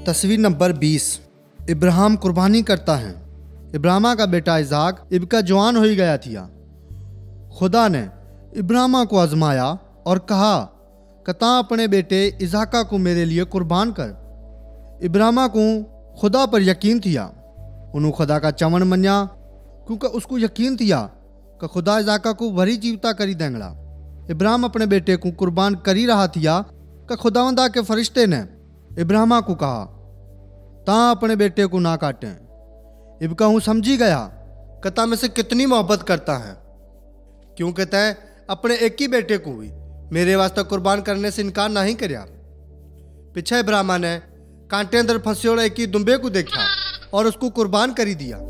तस्वीर नंबर 20। इब्राहिम कुर्बानी करता है। इब्राहिम का बेटा इसाक इबका जवान हो ही गया थिया। खुदा ने इब्राहिम को आजमाया और कहा कता अपने बेटे इसाका को मेरे लिए कुर्बान कर। इब्राहिम को खुदा पर यकीन थिया। उन्होंने खुदा का चमन मनिया क्योंकि उसको यकीन थिया कि खुदा इसाका को भरी जीवता करी देंगड़ा। इब्राहिम अपने बेटे को कुर्बान करी रहा थिया कि खुदावंदा के फरिश्ते ने इब्राहिम को कहा ता अपने बेटे को ना काटें। इबका हूँ समझी गया कता में से कितनी मोहब्बत करता है, क्योंकि तय अपने एक ही बेटे को भी मेरे वास्ते कुर्बान करने से इनकार नहीं करया। पीछे इब्राहिम ने कांटे अंदर फंसे एक ही दुम्बे को देखा और उसको कुर्बान करी दिया।